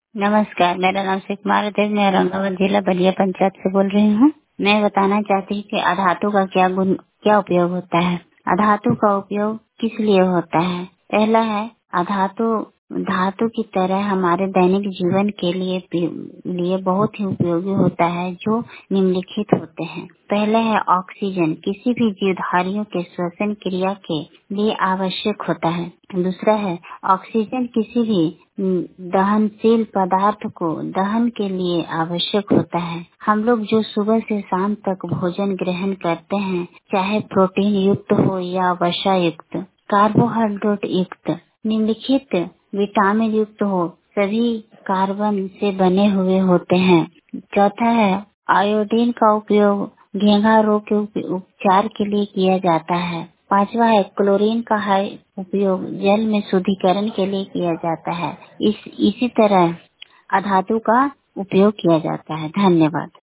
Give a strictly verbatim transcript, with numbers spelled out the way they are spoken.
नमस्कार, मेरा नाम शिव कुमार देव, मैं औरंगाबाद जिला बलिया पंचायत से बोल रही हूँ। मैं बताना चाहती हूँ कि अधातु का क्या गुण क्या उपयोग होता है। अधातु का उपयोग किस लिए होता है? पहला है अधातु धातु की तरह हमारे दैनिक जीवन के लिए लिए बहुत ही उपयोगी होता है, जो निम्नलिखित होते हैं। पहले है ऑक्सीजन, किसी भी जीवधारियों के श्वसन क्रिया के लिए आवश्यक होता है। दूसरा है ऑक्सीजन किसी भी दहनशील पदार्थ को दहन के लिए आवश्यक होता है। हम लोग जो सुबह से शाम तक भोजन ग्रहण करते हैं, चाहे प्रोटीन युक्त हो या वसा युक्त, कार्बोहाइड्रेट युक्त, निम्नलिखित विटामिन युक्त हो, सभी कार्बन से बने हुए होते हैं। चौथा है आयोडीन का उपयोग घेंघा रोग के उपचार के लिए किया जाता है। पांचवा है क्लोरीन का है उपयोग जल में शुद्धिकरण के लिए किया जाता है। इस इसी तरह अधातु का उपयोग किया जाता है। धन्यवाद।